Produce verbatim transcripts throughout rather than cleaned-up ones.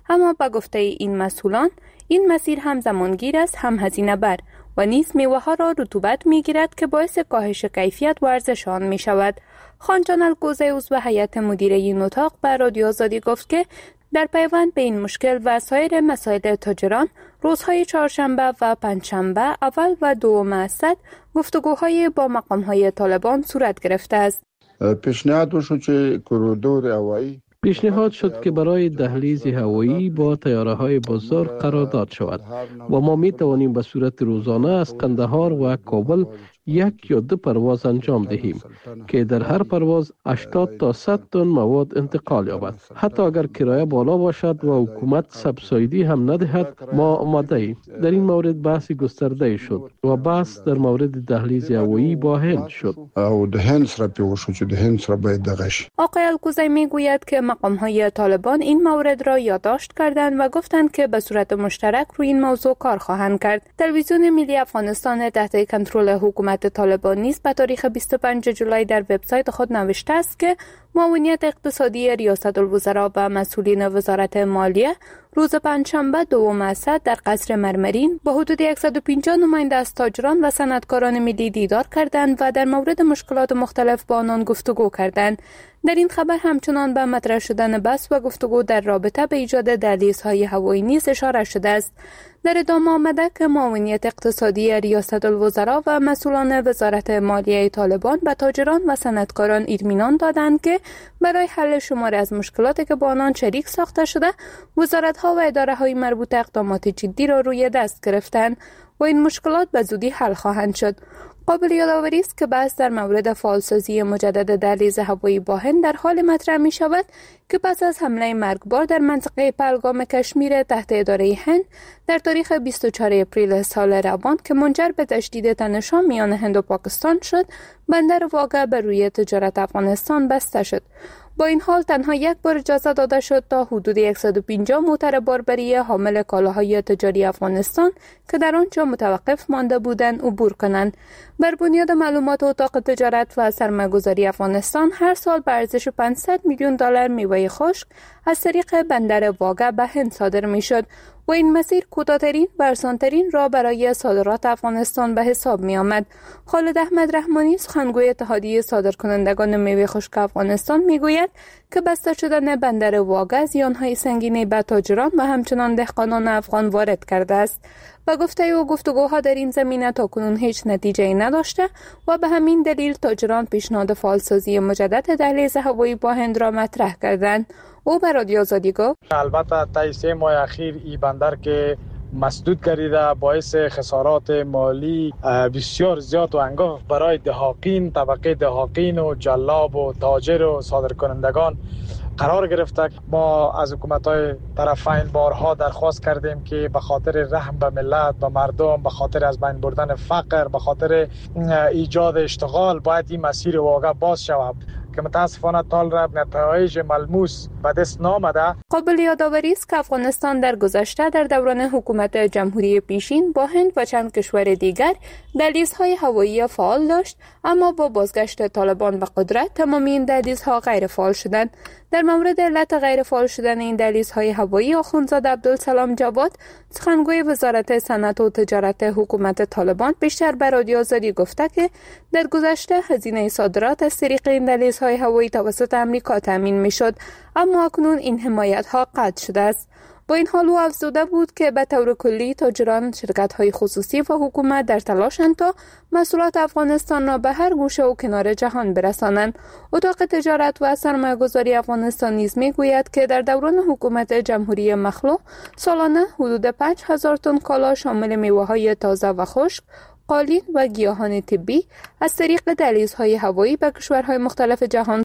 اما به گفته این مسئولان این مسیر هم زمانگیر است هم هزینه بر و نیز میوه ها را رطوبت می گیرد که باعث کاهش کیفیت و ارزش آن می شود. خانجان الکوزی عضو هیئت مدیره این اتاق به رادیو آزادی گفت که در پیوند به این مشکل و سایر مسائل تاجران روزهای چهارشنبه و پنجشنبه اول و دوم اسد گفتگوهای با مقامهای طالبان صورت گرفته است. پیشنهاد شد که کوریدور هوایی پیشنهاد شد که برای دهلیز هوایی با طیاره‌های بزرگ قرارداد شود و ما می توانیم به صورت روزانه از قندهار و کابل یک یا دو پرواز انجام دهیم که در هر پرواز هشتاد تا صد تن مواد انتقال یابد. حتی اگر کرایه بالا باشد و حکومت سبسایدی هم ندهد ما آماده ایم. در این مورد بحث گسترده شد و بحث در مورد دهلیز هوایی با هند شد. او د هند سره پیو شو چې د هند سره باید دغش. آقای الکوزی میگوید که مقام‌های طالبان این مورد را یادداشت کردند و گفتند که به صورت مشترک روی این موضوع کار خواهند کرد. تلویزیون ملی افغانستان تحت کنترل حکومت طالبان نیز به تاریخ بیست و پنجم جولای در وبسایت خود نوشته است که معاونیت اقتصادی ریاست الوزراء و مسئولین وزارت مالیه روز پنجشنبه دوم اسد در قصر مرمرین با حدود صد و پنجاه نماینده از تاجران و صنعتکاران ملی دیدار کردند و در مورد مشکلات مختلف با آنان گفتگو کردند. در این خبر همچنان به مطرح شدن بحث و گفتگو در رابطه به ایجاد دهلیزهای هوایی نیز اشاره شده است. در ادامه آمده که معاونیت اقتصادی ریاست الوزراء و مسئولان وزارت مالیه طالبان به تاجران و صنعتکاران اطمینان دادند که برای حل شماری از مشکلاتی که با آنان شریک ساخته شده وزارت‌ها و اداره‌های مربوطه اقدامات جدی را روی دست گرفتند و این مشکلات به زودی حل خواهند شد. قابل یادآوری است که بحث در مورد فعالسازی مجدد دهلیز هوایی با هند در حال مطرح می شود که پس از حمله مرگبار در منطقه پهلگام کشمیر تحت اداره هند در تاریخ بیست و چهارم اپریل سال روان که منجر به تشدید تنش‌ها میان هند و پاکستان شد، بندر واقع بر روی تجارت افغانستان بسته شد. با این حال تنها یک بار اجازه داده شد تا حدود صد و پنجاه موتر باربری حامل کالاهای تجاری افغانستان که در آنجا متوقف مانده بودند عبور کنند. بر بنیاد معلومات اتاق تجارت و سرمایه‌گذاری افغانستان هر سال به ارزش پانصد میلیون دلار میوه خشک از طریق بندر واقع به هند صادر میشد و این مسیر کوتاه‌ترین و آسان‌ترین راه برای صادرات افغانستان به حساب می آمد. خالد احمد رحمانی سخنگوی اتحادیه صادرکنندگان میوه خشک افغانستان میگوید که بسته شدن بندر واقع زیان‌های سنگینی به تاجران و همچنان دهقانان افغان وارد کرده است. و گفته او گفتگوها در این زمینه تاکنون هیچ نتیجه نداشته و به همین دلیل تاجران پیشنهاد فعالسازی مجدد دهلیز هوایی با هند را مطرح کردند. او به رادیو آزادی گفت البته تا سه ماه اخیر این بندر که مسدود گردیده باعث خسارات مالی بسیار زیاد و انگاه برای دهاقین، طبقه دهاقین و جلاب و تاجر و صادرکنندگان قرار گرفته. ما از حکومت‌های طرفین بارها درخواست کردیم که به خاطر رحم به ملت، به مردم، به خاطر از بین بردن فقر، به خاطر ایجاد اشتغال باید این مسیر واقع باز شود که متاسفانه طالب نتایج ملموس به دست نامده. قابل یادآوری است که افغانستان در گذشته در دوران حکومت جمهوری پیشین با هند و چند کشور دیگر دهلیزهای هوایی فعال داشت، اما با بازگشت طالبان به قدرت تمام این دهلیزها غیر فعال شدند. در مورد علت غیر فعال شدن این دهلیزهای هوایی آخوندزاده عبدالسلام جواد سخنگوی وزارت صنعت و تجارت حکومت طالبان بیشتر به رادیو آزادی گفته که در گذشته هزینه صادرات از طریق این دهلیزهای هوایی توسط امریکا تامین میشد، اما اکنون این حمایت ها قطع شده است. با این حال او افزوده بود که به طور کلی تاجران، شرکت‌های خصوصی و حکومت در تلاشند تا محصولات افغانستان را به هر گوشه و کنار جهان برسانند. اتاق تجارت و سرمایه‌گذاری افغانستان نیز می‌گوید که در دوران حکومت جمهوری مخلوع سالانه حدود پنج هزار تن کالا شامل میوه‌های تازه و خشک، قالین و گیاهان طبی از طریق دهلیزهای هوایی به کشورهای مختلف جهان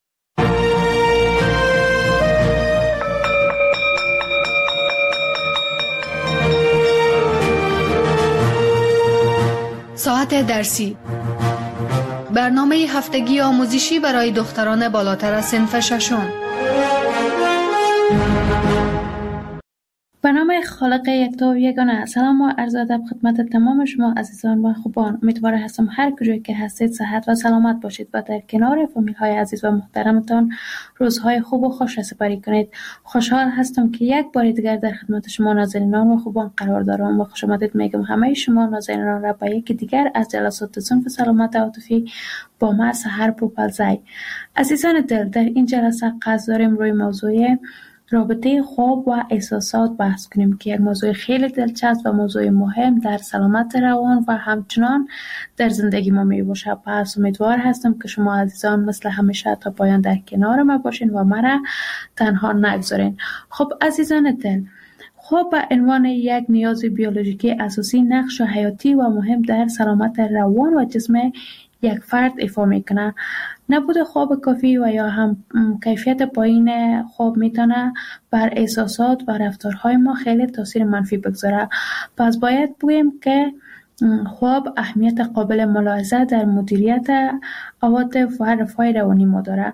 ساعت درسی، برنامه هفتگی آموزشی برای دختران بالاتر از صنف ششم. به نام خالق یکتا و یگانه. سلام و عرض ادب خدمت تمام شما عزیزان و خوبان. امیدوار هستم هر کجایی که هستید صحت و سلامت باشید و در کنار فامیل های عزیز و محترمتان روزهای خوب و خوش را سپری کنید. خوشحال هستم که یک بار دیگر در خدمت شما ناظرینان و خوبان قرار دارم و خوش آمدید میگم همه شما ناظرینان را به یکی دیگر از جلسات صنف سلامت عاطفی با ما سحر پوپلزی. عزیزان دل، در این جلسه قصد داریم روی موضوع رابطه خواب و احساسات بحث کنیم که یک موضوع خیلی دلچسب و موضوع مهم در سلامت روان و همچنان در زندگی ما می باشه. پس امیدوار هستم که شما عزیزان مثل همیشه تا پایان در کنار ما باشین و مرا تنها نگذارین. خب عزیزان دل، خواب به عنوان یک نیاز بیولوژیکی اساسی نقش حیاتی و مهم در سلامت روان و جسم یک فرد ایفا میکنه. نبود خواب کافی و یا هم کیفیت پایین خواب میتونه بر احساسات و رفتارهای ما خیلی تاثیر منفی بگذاره. پس باید بگویم که خواب اهمیت قابل ملاحظه در مدیریت عواطف و رفاه روانی ما داره.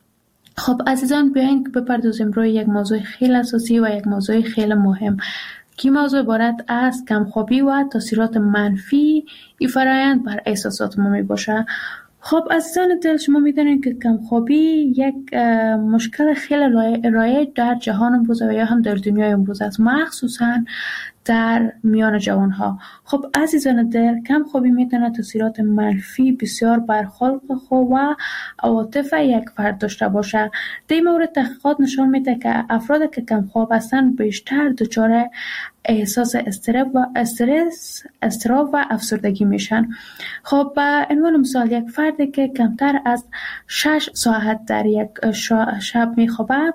خب عزیزان، بیاین که بپردازیم روی یک موضوع خیلی اساسی و یک موضوع خیلی مهم که موضوع عبارت از کمخوابی و تاثیرات منفی ای فرایند بر احساسات ما می باشه. خب عزیزان دل، شما میدونید که کمخوابی یک مشکل خیلی رایج در جهان امروز و یا هم در دنیای امروز است، مخصوصا در میان جوانها. خب عزیزان دل، کمخوابی میتونه تاثیرات منفی بسیار بر خلق خود و عواطف یک فرد داشته باشه. در این مورد تحقیقات نشان میده که افرادی که کمخواب هستند بیشتر دچار احساس استرس و استرس، اضطراب و افسردگی میشن. خب به عنوان مثال، یک فردی که کمتر از شش ساعت در یک شب میخوابه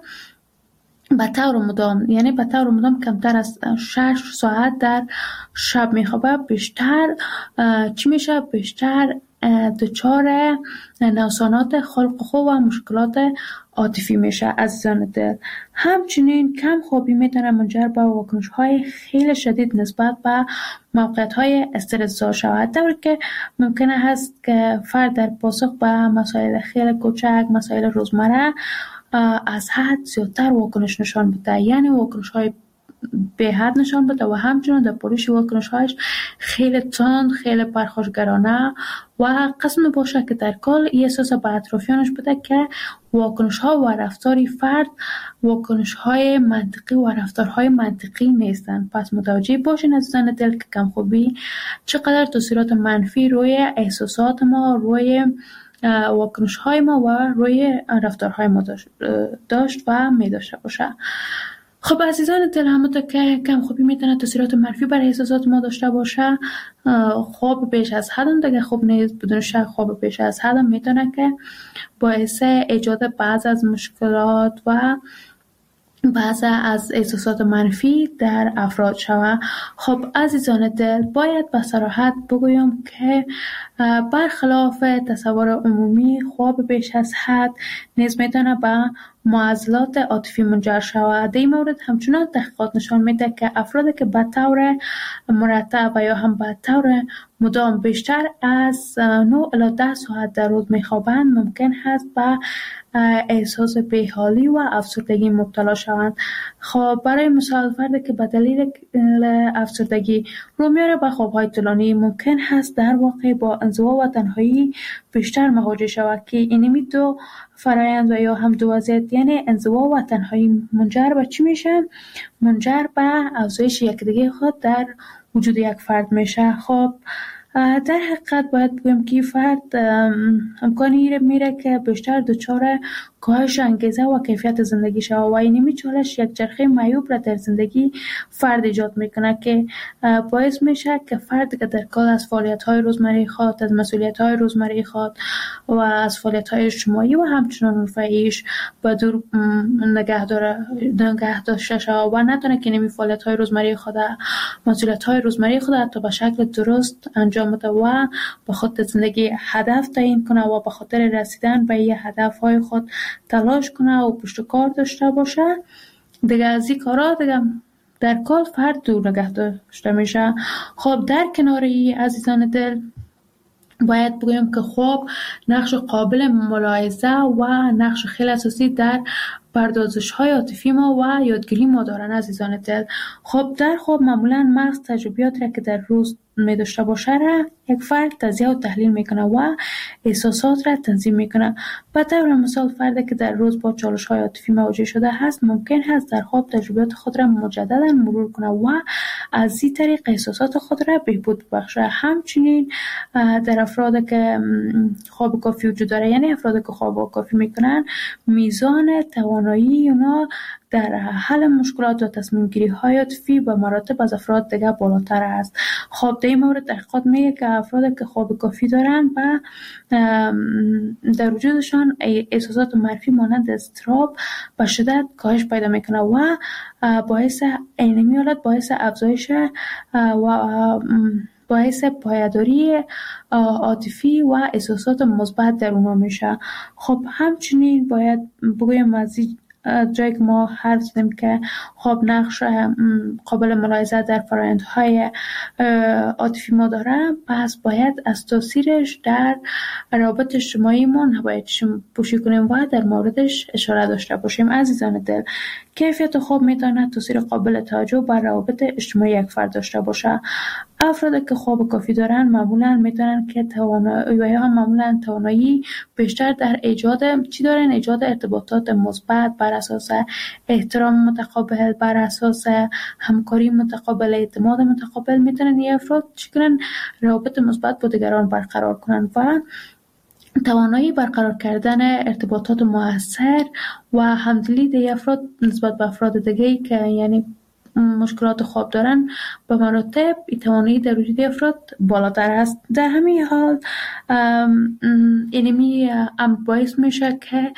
به طور مدام، یعنی به طور مدام کمتر از شش ساعت در شب میخوابه، بیشتر چی میشه؟ بیشتر دچار نوسانات خلق خو و مشکلات عاطفی میشه عزیزان دل. همچنین کم خوابی میتونه منجر به واکنش های خیلی شدید نسبت به موقعیت های استرس‌زا شود، در که ممکنه هست که فرد در پاسخ به مسائل خیلی کوچک، مسائل روزمره از حد زیادتر واکنش نشان بده، یعنی واکنش های به حد نشان بده و همچنین در پولیش واکنش هایش خیلی تند، خیلی پرخاشگرانه و قسم باشه که در کل این احساس به اطرافیانش بده که واکنش ها و رفتاری فرد واکنش های منطقی و رفتارهای منطقی نیستن. پس متوجه باشین عزیزان دل که کمخوابی چقدر تاثیرات منفی روی احساسات ما، روی واکنش های ما و روی رفتارهای ما داشت و می داشته باشه. خب عزیزان دل، همونطور که کمخوابی میتونه تاثیرات منفی بر احساسات ما داشته باشه، خواب بیش از حد هم دیگه خوب نیست. بدون شک خواب بیش از حد هم میتونه که باعث ایجاد بعض از مشکلات و بعض از احساسات منفی در افراد شود. خب عزیزان دل، باید به صراحت بگویم که برخلاف تصور عمومی خواب بیش از حد نیز میتونه به معضلات عاطفی منجر شود. در این مورد همچنان تحقیقات نشان میده که افرادی که به طور مرتب و یا هم به طور مدام بیشتر از نه الی ده ساعت در روز میخوابند ممکن هست به احساس بیحالی و افسردگی مبتلا شوند. خب برای مثال، فردی که به دلیل افسردگی رو میاره به خوابهای طولانی ممکن هست در واقع با انزوا و تنهایی بیشتر مواجه شود که اینمی دو فرایند و یا هم دو وضعیت، یعنی انزوا و تنهایی، منجر به چی میشه؟ منجر به افزایش یکدیگه خود در وجود یک فرد میشه. خب در حقیقت باید بگم که فرد امکانی میره که بیشتر دچار کاهش انگیزه و کیفیت زندگی شود و اینمی چالش یک چرخه معیوب را در زندگی فرد ایجاد میکنه که باعث میشه که فرد که در کل از فعالیت‌های روزمره خود، از مسئولیت‌های روزمره خود و از فعالیت‌های اجتماعی و همچنان رفاهیش به دور نگه داره نگه داشته شود و نتونه که اینمی فعالیت‌های روزمره خود، مسئولیت‌های روزمره خود حتی به شکل درست انجام بده و به خود زندگی هدف تعیین کنه و به خاطر رسیدن به این هدف‌های خود تلاش کنه و پشت کار داشته باشه. دیگه از این کارا دیگه در کل فرد دور نگه داشته میشه. خب در کنار این عزیزان دل، باید بگویم که خواب نقش قابل ملاحظه و نقش خیلی اساسی در پردازش های عاطفی ما و یادگیری ما دارن عزیزان دل. خب در خواب معمولا مغز تجربیات را که در روز می داشته باشه را یک فرد تجزیه و تحلیل میکنه و احساسات را تنظیم میکنه. به طور مثال فردی که در روز با چالش های عاطفی مواجه شده هست ممکن هست در خواب تجربیات خود را مجددا مرور کنه و از این طریق احساسات خود را بهبود ببخشه. همچنین در افرادی که خواب کافی وجود داره، یعنی افرادی که خواب کافی میکنن، میزان توانایی اونا در حل مشکلات و تصمیم گیری های عاطفی به مراتب از افراد دیگه بالاتر است. خب در این مورد تحقیقات میگه که افرادی که خواب کافی دارن و در وجودشان احساسات منفی مانند اضطراب به شدت کاهش پیدا میکنه و باعث اینمی حالت باعث افزایش و باعث پایداری عاطفی و احساسات مثبت در اونا میشه. خب همچنین باید بگویم از جایی که ما حرف زدیم که خواب نقش قابل ملاحظه در فرآیندهای عاطفی ما داره، پس باید از تاثیرش در روابط اجتماعی ما نباید پوشی کنیم و در موردش اشاره داشته باشیم عزیزان دل. کیفیت خواب میتونه تاثیر قابل توجه بر روابط اجتماعی یک فرد داشته باشه. افرادی که خواب کافی دارن معمولا میتونن که توانایی یا معمولا توانایی بیشتر در ایجاد چی دارن ایجاد ارتباطات مثبت بر اساس احترام متقابل، بر اساس همکاری متقابل، اعتماد متقابل. میتونن این افراد چی کنن روابط مثبت با دیگران برقرار کنن و توانایی برقرار کردن ارتباطات مؤثر و همدلی در افراد نسبت به افراد دیگه‌ای که یعنی مشکلات خواب دارن به مراتب توانایی در وجود افراد بالاتر است. در همین حال اینمی امر باعث میشه که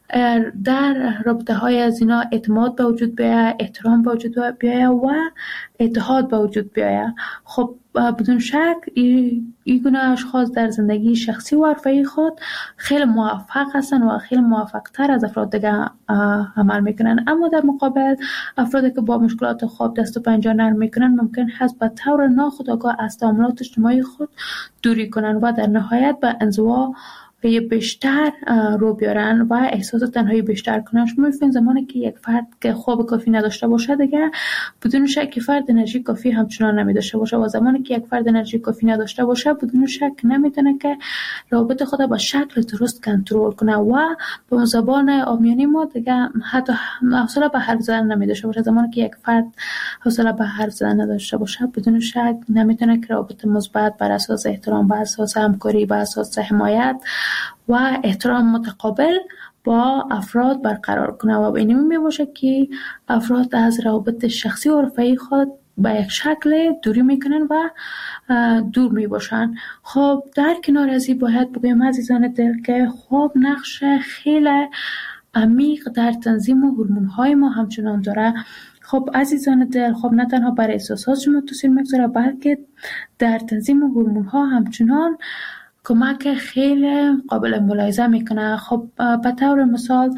در رابطه های از اینا اعتماد به وجود بیاید، احترام به وجود بیاید و اتحاد به وجود بیاید. خب بدون شک این گونه اشخاص در زندگی شخصی و حرفه‌ای خود خیلی موفق هستن و خیلی موفق تر از افراد دیگه عمل میکنن. اما در مقابل افرادی که با مشکلات خواب دست و پنجه نرم میکنن ممکن هست به طور ناخودآگاه از تعاملات اجتماعی خود دوری کنن و در نهایت به انزوا بیشتر رو بیارن و احساس تنهایی بیشتر کنن. شما می‌فهمید زمانی که یک فرد که خواب کافی نداشته باشه دیگه بدون شک فرد انرژی کافی همچنان نمی‌داشته باشه و زمانی که یک فرد انرژی کافی نداشته باشه بدون شک نمیتونه که روابط خود با شکل درست کنترل کنه و به زبان عامیانه ما دیگه حتی حوصله به حرف زدن نمی‌داشته باشه. زمانی که یک فرد حوصله به حرف زدن نداشته باشه بدون شک نمیتونه که روابط مثبت بر اساس احترام، بر اساس همکاری، بر اساس حمایت و احترام متقابل با افراد برقرار کنه و به این می باشه که افراد از روابط شخصی و رفیقی خود به یک شکل دوری میکنن و دور می باشن. خب در کنار از این باید بگویم عزیزان دل که خواب نقش خیلی عمیق در تنظیم هورمون‌های ما همچنان داره. خب عزیزان دل خواب نه تنها بر احساسات شما تاثیر میگذاره بلکه در تنظیم هورمون‌ها همچنان کمک خیلی قابل ملاحظه میکنه. خب به طور مثال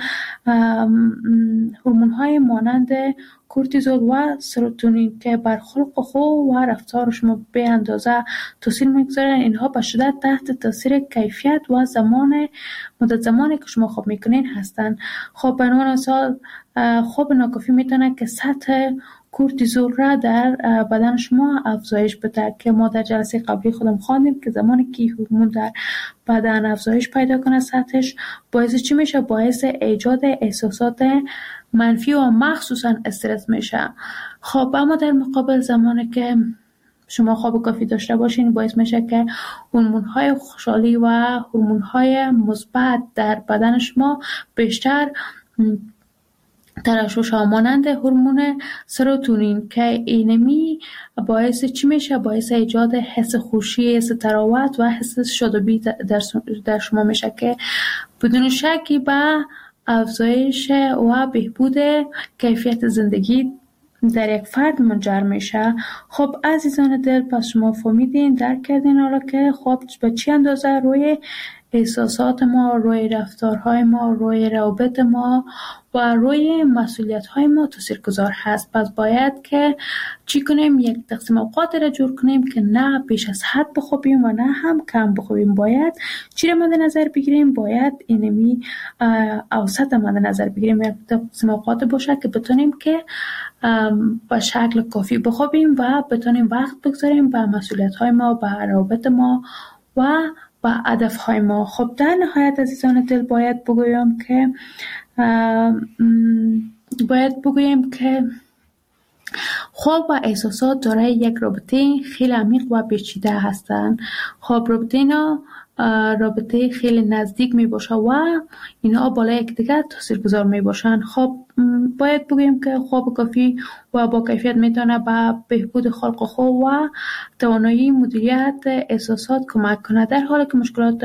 هورمون‌های مانند کورتیزول و سروتونین که بر خلق خو و رفتار شما به اندازه تاثیر میگذارن، اینها به شدت تحت تاثیر کیفیت و زمان مدت زمانی که شما خواب میکنین هستن. خب به عنوان مثال خواب ناکافی میتونه که سطح کورتیزول را در بدن شما افزایش بده که ما در جلسه قبلی خودم خواندیم که زمانی که هورمون در بدن افزایش پیدا کنه سطحش باعث چی میشه؟ باعث ایجاد احساسات منفی و مخصوصا استرس میشه. خب اما در مقابل زمانی که شما خواب کافی داشته باشین باعث میشه که هورمون‌های خوشحالی و هورمون‌های مثبت در بدن شما بیشتر ترشح مانند هورمون سروتونین که اینمی باعث چی میشه؟ باعث ایجاد حس خوشی، حس تراوت و حس شادابی در, در شما میشه که بدون شکی به افزایش و بهبود کیفیت زندگی در یک فرد منجر میشه. خب عزیزان دل پس شما فهمیدین درک کردین حالا که خواب به چی اندازه روی احساسات ما، روی رفتارهای ما، روی روابط ما و روی مسئولیت‌های ما تاثیرگذار هست. پس باید که چی کنیم؟ یک تقسیم اوقات را جور کنیم که نه بیش از حد بخوابیم و نه هم کم بخوابیم. باید چی را مد نظر بگیریم؟ باید اینمی اوسط مد نظر بگیریم. یک تقسیم اوقات باشه که بتونیم که به شکل کافی بخوابیم و بتونیم وقت بگذاریم به مسئولیت‌های ما، به روابط ما و به هدف‌های ما. خب در نهایت عزیزان دل باید بگویم که باید بگویم که خواب و احساسات دارای یک رابطه خیلی عمیق و پیچیده هستند. خب رابطه اینا رابطه خیلی نزدیک می باشه و اینا بالای یکدیگر تاثیرگذار می باشن. خب باید بگویم که خواب کافی و با کیفیت میتونه به بهبود خلق خو و توانایی مدیریت احساسات کمک کنه، در حالی که مشکلات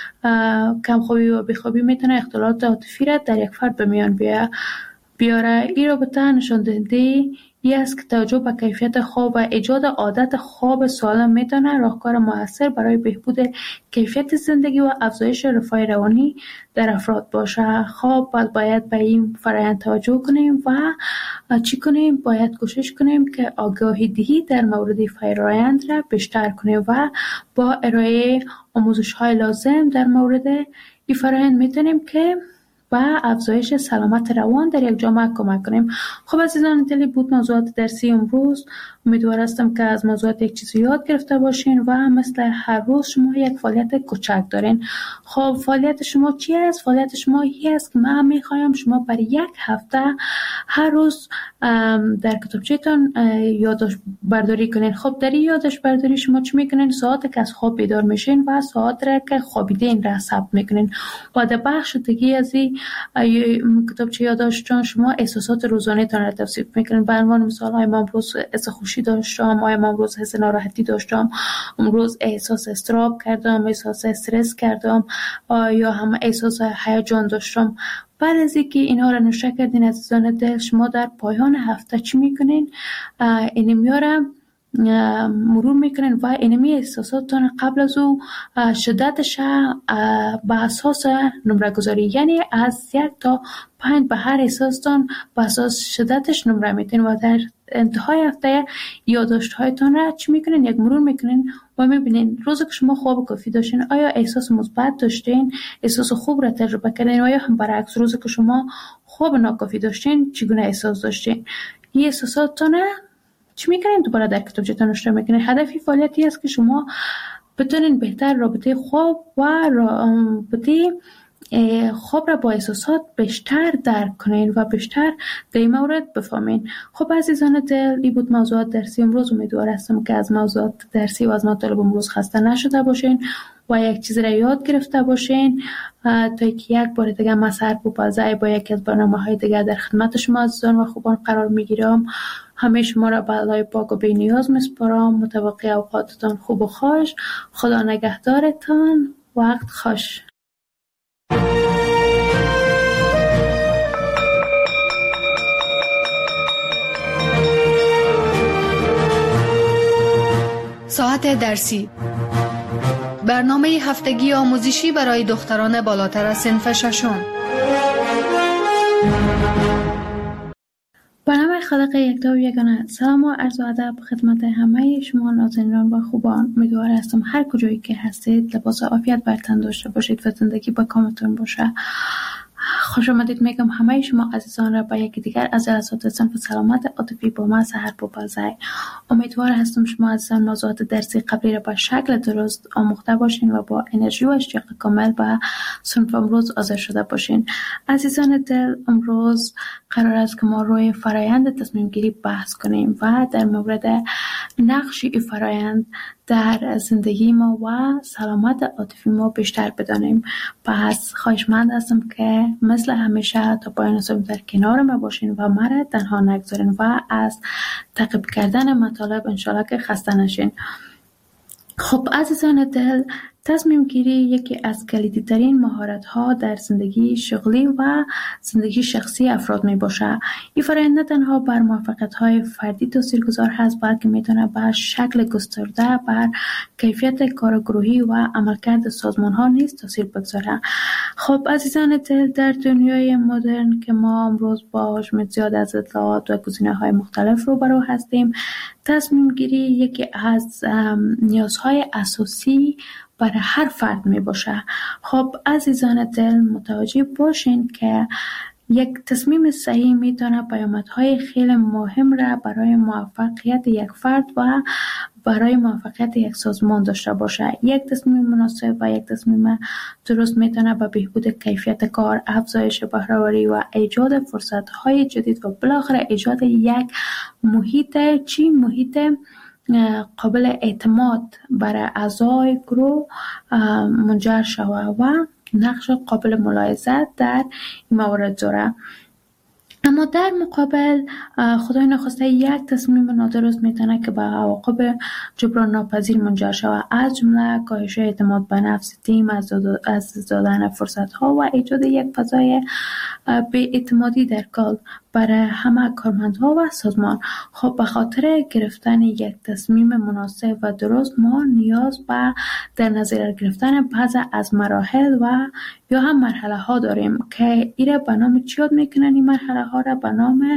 کمخوابی و بیخوابی میتونه اختلالات عاطفی را در یک فرد به میان بیاره. این رابطه نشان دهنده ای است که توجه به کیفیت خواب و ایجاد عادت خواب سالم میتونه راهکار موثر برای بهبود کیفیت زندگی و افزایش رفاه روانی در افراد باشه. خب باید به این فرآیند توجه کنیم و چی کنیم؟ باید کوشش کنیم که آگاهی دهی در مورد فرآیند را بیشتر کنیم و با ارائه آموزش‌های لازم در مورد این فرآیند میتونیم که و افزایش سلامت روان در یک جامعه کمک کنیم. خب عزیزان دلی بود موضوعات درسی امروز. امیدوار هستم که از موضوعات یک چیزی یاد گرفته باشین و مثل هر روز شما یک فعالیت کوچک دارین. خب فعالیت شما چی است؟ فعالیت شما این است که من میخوایم شما برای یک هفته هر روز در کتابچه‌تان یادداشت برداری کنین. خب در این یادداشت برداری شما چی میکنین؟ ساعتی که از خواب بیدار میشین و ساعت را که خوابیدین را ثبت میکنین و در بخش دیگه از این کتابچه یادداشتان شما احساسات روزانه تان را توصیف میکنین. به عنوان مثال های من امروز حس خوشی داشتم، آیا من امروز حس ناراحتی داشتم، امروز احساس استراب کردم، احساس استرس کردم، یا هم احساس هیجان داشتم. بعد از اینکه اینها را نوشته کردین عزیزان دل، شما در پایان هفته چی میکنین؟ اینمی را مرور میکنین و اینمی احساساتتان قبل از او شدتش به اساس نمره گذاری، یعنی از یک تا پنج به هر احساستان به اساس شدتش نمره میتین و در انتهای هفته یادداشت هایتان را چی میکنین؟ یک مرور میکنین و میبینین روزی که شما خواب کافی داشتین آیا احساس مثبت داشتین، احساس خوب را تجربه کردین، آیا هم برعکس روزی که شما خواب ناکافی داشتین چگونه احساس داشتین. این احساساتتان چی میکنین؟ دوباره در کتابچه‌تان نوشته میکنین. هدفی فعالیتی است که شما بتونین بهتر رابطه خواب و رابطه خواب را با احساسات بیشتر درک کنین و بیشتر در این مورد بفهمین. خب عزیزان دل، این بود موضوعات درسی امروز. امیدوار هستم که از موضوعات درسی و از مطالب امروز خسته نشده باشین و یک چیز را یاد گرفته باشین تا اینکه یک بار دیگه من سر بوبازای با یکی از برنامه‌های دیگه در خدمت شما عزیزان و خوبان قرار میگیرم. همه شما را به الله پاک و بی نیاز میسپارم. متوقع اوقاتتان خوب و خوش. خدا نگهدارتان. وقت خوش. ساعت درسی، برنامه هفتگی آموزشی برای دختران بالاتر از صنف ششم. برنامه خالق یکتا و یگانه. سلام و عرض و ادب خدمت همه شما نازنینان و خوبان. امیدوار هستم هر کجایی که هستید لباس عافیت بر تن داشته باشید و زندگی با کامتون باشه. خوش آمدید میگم همه شما عزیزان را به یکی دیگر از جلسات صنف سلامت عاطفی با من سحر بوبازی. امیدوار هستم شما عزیزان موضوعات درسی قبلی را به شکل درست آموخته باشین و با انرژی و اشتیاق کامل به صنف امروز حاضر شده باشین. عزیزان دل، امروز قرار است که ما روی فرایند تصمیم گیری بحث کنیم و در مورد نقش این فرایند در زندگی ما و سلامت عاطفی ما بیشتر بدانیم. پس خواهشمند هستم که مثل همیشه تا پایان صحبت در کنار ما باشین و مرا تنها نگذارین و از تعقیب کردن مطالب انشالله که خسته نشین. خب عزیزان دل، تصمیم گیری یکی از کلیدی ترین مهارت ها در زندگی شغلی و زندگی شخصی افراد می باشه. این فرآیند نه تنها بر موفقیت های فردی تاثیرگذار هست، بلکه می تونه به شکل گسترده بر کیفیت کار گروهی و عملکرد سازمان ها نیز تاثیر بگذاره. خب عزیزان دل، در دنیای مدرن که ما امروز با حجم زیاد از اطلاعات و گزینه های مختلف روبرو هستیم، تصمیم گیری یکی از نیازهای اساسی برای هر فرد می باشه. خب عزیزان دل، متوجه باشین که یک تصمیم صحیح میتونه پیامدهای خیلی مهم را برای موفقیت یک فرد و برای موفقیت یک سازمان داشته باشه. یک تصمیم مناسب و یک تصمیم درست میتونه به بهبود کیفیت کار، افزایش بهره‌وری و ایجاد فرصت‌های جدید و بالاخره ایجاد یک محیط چی محیط قابل اعتماد برای اعضای گروه منجر شود و نقش قابل ملاحظه در این موارد داره. اما در مقابل خدای نخواسته یک تصمیم نادرست میتونه که به عواقب جبران ناپذیر منجر شود، از جمله کاهش اعتماد به نفس تیم، از دادن فرصت ها و ایجاد یک فضای بی‌اعتمادی در کار برای همه کارمندها و سازمان. خب به خاطر گرفتن یک تصمیم مناسب و درست ما نیاز به در نظر گرفتن بعضی از مراحل و یا هم مرحله ها داریم که ایره به نام چی یاد میکنن؟ این مرحله ها را به نام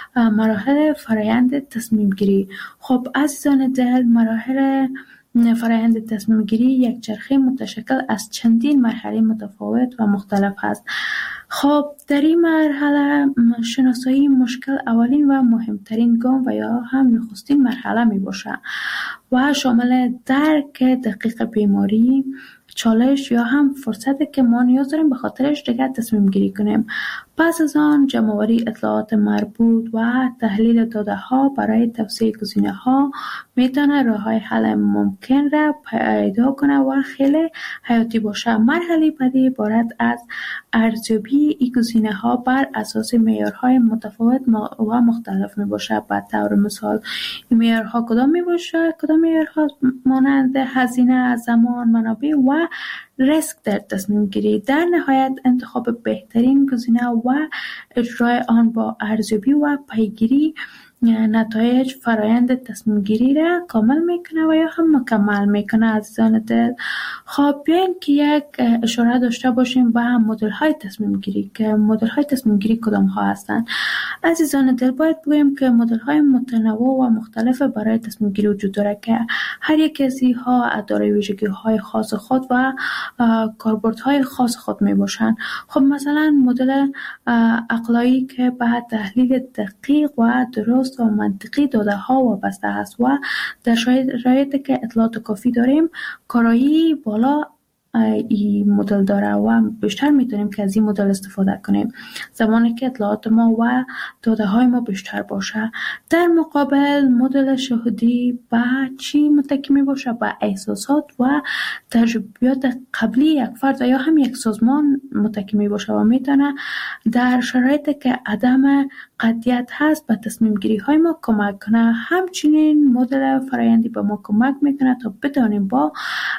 مراحل فرآیند تصمیم گیری. خب عزیزان دل، مراحل فرآیند تصمیم گیری یک چرخه متشکل از چندین مرحله متفاوت و مختلف هست. خب در این مرحله شناسایی مشکل اولین و مهمترین گام و یا هم نخستین مرحله می باشه و شامل درک دقیق بیماری، چالش یا هم فرصتی که ما نیاز داریم به خاطرش دیگر تصمیم گیری کنیم. پس از آن جمع‌آوری اطلاعات مربوط و تحلیل داده ها برای توسعه گزینه ها میتونه راه های حل ممکن را پیدا کنه و خیلی حیاتی باشه. مرحله بعدی عبارت از ارزیابی این گزینه ها بر اساس معیارهای متفاوت و مختلف می باشه. به طور مثال این معیارها کدام می باشه؟ کدام معیارها مانند هزینه، زمان، منابع و ریسک در تصمیم گیری. در نهایت انتخاب بهترین گزینه و اجرای آن با ارزیابی و پیگیری نتایج فرآیند تصمیم گیری را کامل میکنه و یا هم مکمل میکنه. عزیزان دل، خب بیاین که یک اشاره داشته باشیم به مدل های تصمیم گیری که مدل های تصمیم گیری کدام ها هستند. عزیزان دل، باید بگویم که مدل های متنوع و مختلف برای تصمیم گیری وجود داره که هر یک از اینها دارای ویژگی های خاص خود و کاربردهای خاص خود می باشند. خب مثلا مدل عقلایی که به تحلیل دقیق و درست و منطقی داده ها وابسته است و در شرایطی که اطلاعات کافی داریم کارایی بالا این مدل داره و بیشتر میتونیم که از این مدل استفاده کنیم زمانی که اطلاعات ما و داده های ما بیشتر باشه. در مقابل مدل شهودی به چی متکی می باشه؟ به احساسات و تجربیات قبلی یک فرد و یا هم یک سازمان متکی می باشه و میتونه در شرایطی که عدم قطعیت هست به تصمیم گیری های ما کمک کنه. همچنین مدل فرآیندی به ما کمک میکنه تا بتونیم با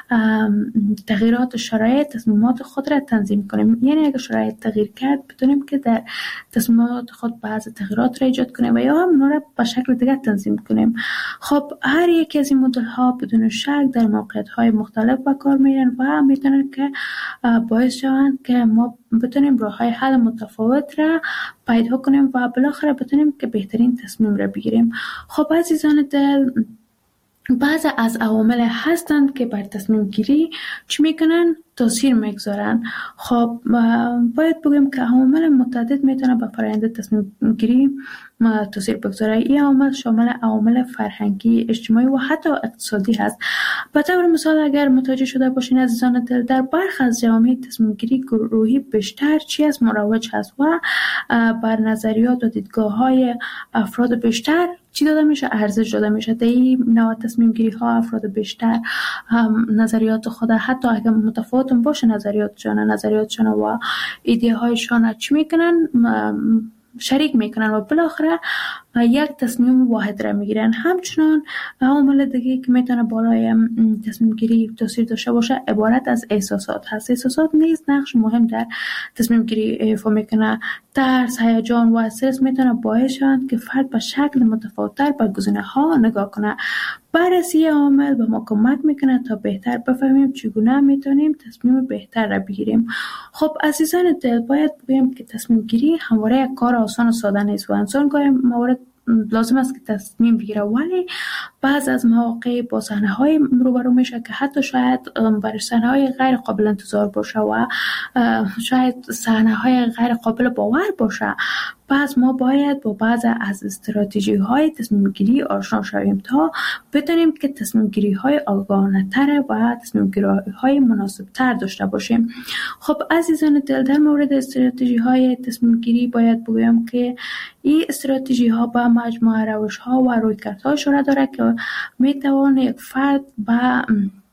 تغییرات شرایط تصمیمات خود را تنظیم کنیم. یعنی اگر شرایط تغییر کرد بتونیم که در تصمیمات خود بعضی تغییرات را ایجاد کنیم و یا هم اون را به شکل دیگر تنظیم کنیم. خب هر یک از این مدل ها بدون شک در موقعیت های مختلف به کار میرن و میتونن که باعث شوند که ما بتونیم راه های حل متفاوت را پیدا کنیم و بالاخره بتونیم که بهترین تصمیم را بگیریم. خب عزیزان دل، بعضی از عوامل هستند که بر تصمیم گیری چی میکنن؟ تاثیر میگذارن. خب باید بگیم که عوامل متعدد میتونه به فرآیند تصمیم گیری تاثیر بگذاره. این عوامل شامل عوامل فرهنگی، اجتماعی و حتی اقتصادی هست. به طور مثال اگر متوجه شده باشین عزیزان دل، در برخی از جوامع تصمیم گیری گروهی بیشتر چی از مروج هست و بر نظریات و دیدگاه های افراد بیشتر چی داده میشه؟ ارزش داده میشه. در این نوع تصمیم گیری ها افراد بیشتر نظریات خود حتی اگر متفاوت باشه نظریاتشان نظریاتشان و ایده هایشان چی میکنن؟ شریک میکنن و بالاخره یک تصمیم واحد را میگیرن. همچنان عامل دیگه که میتونه بالای تصمیم گیری تاثیر داشته باشه عبارت از احساسات هست. احساسات نیز نقش مهم در تصمیم گیری ایفا میکنه. ترس، هیجان و استرس میتونه باعث شوند که فرد به شکل متفاوت‌تر به گزینه ها نگاه کنه. بررسی عامل به ما کمک میکنه تا بهتر بفهمیم چگونه میتونیم تصمیم بهتر را بگیریم. خب عزیزان دل، باید بگویم که تصمیم گیری همواره یک کار آسان و ساده نیست و انسان گاهی موارد لازم است که تصمیم بگیره، ولی بعض از مواقع با صحنه‌های روبرو میشه که حتی شاید برای صحنه‌های غیر قابل انتظار باشه و شاید صحنه‌های غیر قابل باور باشه. پس ما باید با بعض از استراتژی‌های تصمیم گیری آشنا شویم تا بتونیم که تصمیم گیری‌های آگاهانه‌تر و تصمیم گیری‌های مناسب‌تر داشته باشیم. خب عزیزان دل، در مورد استراتژی‌های تصمیم گیری باید بگویم که این استراتژی‌ها با مجموعه روش‌ها و رویکردها اشاره داره که می‌توان یک فرد با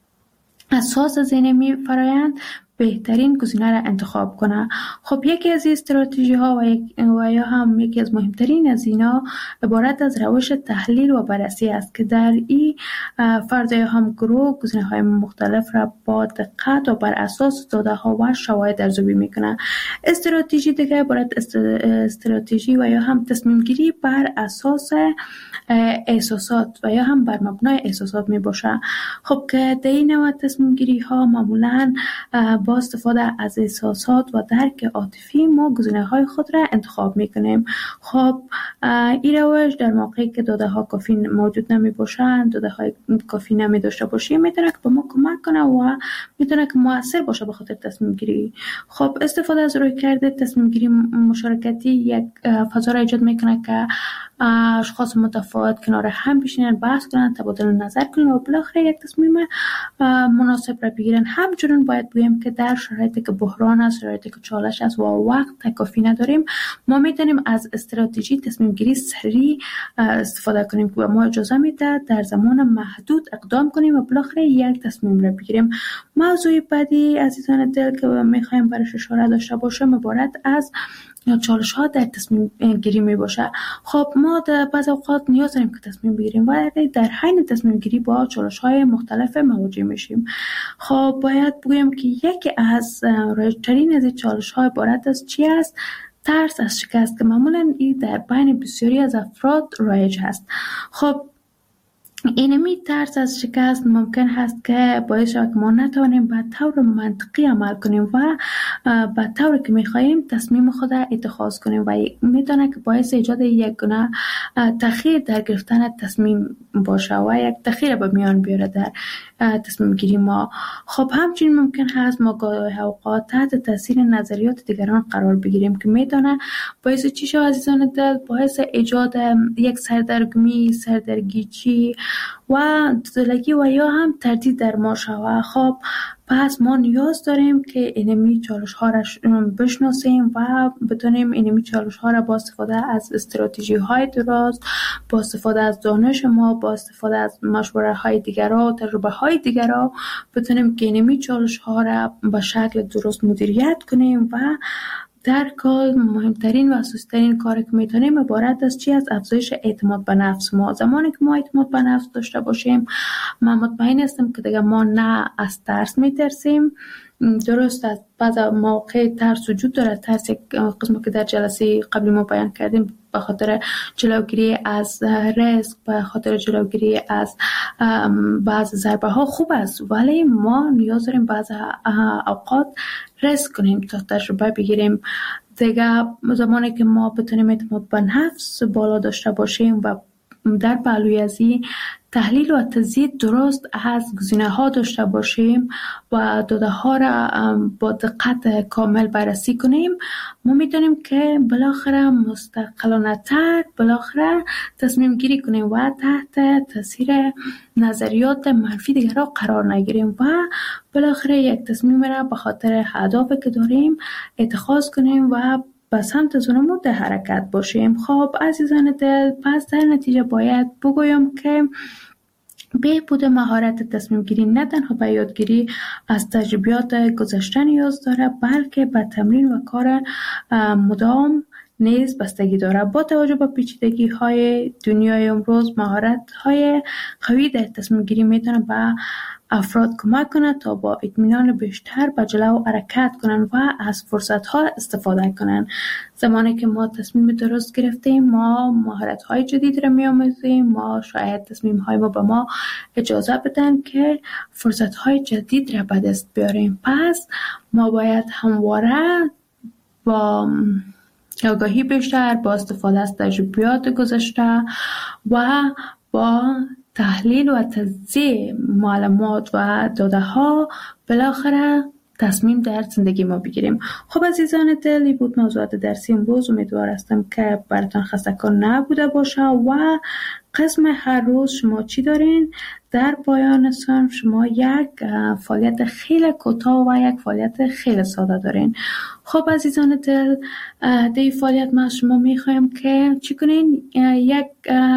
اساس ذهنی فرآیند بهترین گزینه را انتخاب کنه. خب یکی از این استراتژی ها و, یک و یا هم یکی از مهمترین از اینا عبارت از روش تحلیل و بررسی است که در این فرد یا هم گروه گزینه های مختلف را با دقت و بر اساس داده ها و شواهد ارزیابی میکنه. استراتژی دیگه عبارت استراتژی و یا هم تصمیم گیری بر اساس احساسات و یا هم بر مبنای احساسات می باشه. خب که در این نوع تصمیم گیری ها معمولاً با استفاده از احساسات و درک عاطفی ما گزینه های خود را انتخاب میکنیم. خب این روش در موقعی که داده ها کافی موجود نمی باشند، داده های کافی نمی داشته باشیم، میتونه که به ما کمک کنه و میتونه که مؤثر باشه به خاطر تصمیم گیری. خب استفاده از رویکرد تصمیم گیری مشارکتی یک فضا را ایجاد میکنه که اشخاص متفاوت کنار هم بشینن، بحث کنن، تبادل نظر کنن و بالاخره یک تصمیم مناسب را بگیرن. همچنین باید بگیم که در شرایطی که بحران است، شرایطی که چالش است و وقت کافی نداریم، ما میتونیم از استراتژی تصمیم گیری سریع استفاده کنیم که به ما اجازه میده در زمان محدود اقدام کنیم و بالاخره یک تصمیم را بگیریم. موضوع بعدی عزیزان دل که میخوایم برش اشاره داشته باشیم عبارت از چالش ها در تصمیم گیری می باشه. خب ما در بعض اوقات نیاز داریم که تصمیم بگیریم و در حین تصمیم گیری با چالش های مختلف مواجه میشیم. خب باید بگویم که یکی از رایج‌ترین از این چالش ها عبارت از چی است؟ ترس از شکست که معمولا این در بین بسیاری از افراد رایج هست. خب اینمی ترس از شکست ممکن هست که باعث شود که ما نتوانیم به طور منطقی عمل کنیم و به طوری که میخواهیم تصمیم خود را اتخاذ کنیم و میتونه که باعث ایجاد یک گونه تأخیر در گرفتن تصمیم باشه و یک تأخیر به میان بیاره در تصمیم گیری ما. خب همچنین ممکن هست ما گاهی اوقات تحت تاثیر نظریات دیگران قرار بگیریم که میتونه باعث چی شود عزیزان دل؟ باعث ایجاد یک سردرگمی، سردرگیچی و دلگی و یا هم تردید در ما شود. خب پس ما نیاز داریم که اینمی چالش ها را بشناسیم و بتونیم اینمی چالش ها را با استفاده از استراتژی های درست، با استفاده از دانش ما، با استفاده از مشوره های دیگران و تجربه های دیگران بتونیم که اینمی چالش ها را به شکل درست مدیریت کنیم و در کار مهمترین و اساسی‌ترین کاری که میتونیم عبارت از چی؟ از افزایش اعتماد به نفس ما. زمانی که ما اعتماد به نفس داشته باشیم، من مطمئن هستم که دیگه ما نه از ترس میترسیم. درست است بعض مواقع ترس وجود داره، ترس یک قسمی که در جلسه قبلی ما بیان کردیم به خاطر جلوگیری از ریسک، به خاطر جلوگیری از بعض ضربه ها خوب است، ولی ما نیاز داریم بعض اوقات ریسک کنیم تا تجربه بگیریم. دیگه زمانی که ما بتونیم اعتماد به نفس بالا داشته باشیم و در پهلوی از این تحلیل و تجزیه درست از گزینه ها داشته باشیم و داده ها را با دقت کامل بررسی کنیم، ما میتونیم که بالاخره مستقلانه تر بالاخره تصمیم گیری کنیم و تحت تاثیر نظریات منفی دیگر را قرار نگیریم و بالاخره یک تصمیم را به خاطر اهدافی که داریم اتخاذ کنیم و به سمت زنمود حرکت باشیم. خب عزیزان دل، پس در نتیجه باید بگویم که بهبود مهارت تصمیم گیری نه تنها به یادگیری از تجربیات گذشته نیاز داره، بلکه به تمرین و کار مدام نیز بستگی داره. با توجه به پیچیدگی های دنیای امروز، مهارت های قوی در تصمیم گیری میتونه به افراد کمک کنند تا با اطمینان بیشتر به جلو حرکت کنند و از فرصت ها استفاده کنند. زمانی که ما تصمیم درست گرفتیم، ما مهارت های جدید را می‌آموزیم. ما شاید تصمیم های ما به ما اجازه بدن که فرصت های جدید را به دست بیاریم. پس ما باید همواره با آگاهی بیشتر، با استفاده از تجربیات گذشته و با تحلیل و تجزیه معلومات و داده ها بالاخره تصمیم در زندگی ما بگیریم. خب عزیزان دلی بود موضوعات درسی امروز. امیدوار هستم که براتون خسته‌کار نبوده باشه و قسم هر روز شما چی دارین؟ در پایان سال شما یک فعالیت خیلی کوتاه و یک فعالیت خیلی ساده دارین. خب عزیزان دل، در فعالیت ما شما میخوایم که چی کنین؟ یک